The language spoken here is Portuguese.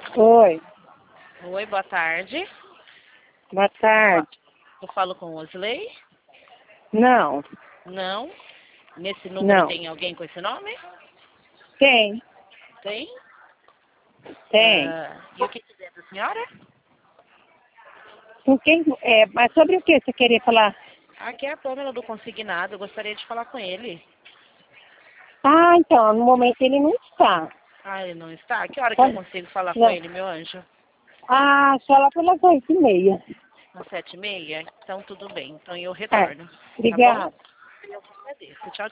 Oi, Oi, boa tarde. boa tarde. Eu falo com o Osley? Não, Não. Nesse número não. tem alguém com esse nome? Tem, Tem. tem. E o que quiser da senhora? Com quem? Mas sobre o que você queria falar? Aqui é a Pâmela do Consignado. Eu gostaria de falar com ele. Ah, então, no momento ele não está. Ah, ele não está? Que hora que eu Pode- consigo falar com Não. ele, meu anjo? Ah, só lá pelas 8h30. Às 7h30? Então tudo bem. Então eu É, retorno. Tá bom? obrigada. Eu que agradeço. Tchau,